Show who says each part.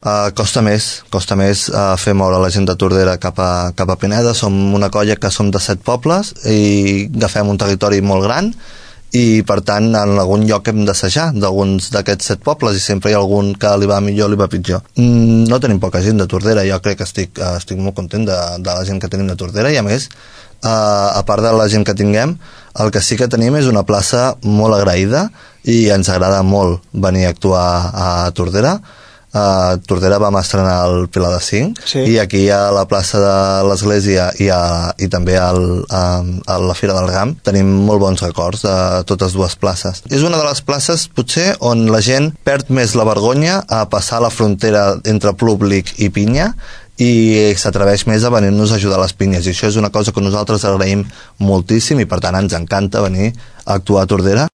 Speaker 1: Costa més fer moure la gent de Tordera cap a Pineda. Som una colla que som de 7 pobles i agafem un territori molt gran i per tant en algun lloc hem d'assajar d'alguns d'aquests 7 pobles i sempre hi ha algun que li va millor, li va pitjor. No tenim poca gent de Tordera, jo crec que estic molt content de la gent que tenim de Tordera i a més, a part de la gent que tinguem, el que sí que tenim és una plaça molt agraïda i ens agrada molt venir a actuar a Tordera. A Tordera vam estrenar el Pilar de Cinc i aquí a la plaça de l'Església i també a la Fira del Ram tenim molt bons records de totes dues places. És una de les places potser on la gent perd més la vergonya a passar la frontera entre públic i pinya i s'atreveix més a venir-nos a ajudar a les pinyes i això és una cosa que nosaltres agraïm moltíssim i per tant ens encanta venir a actuar a Tordera.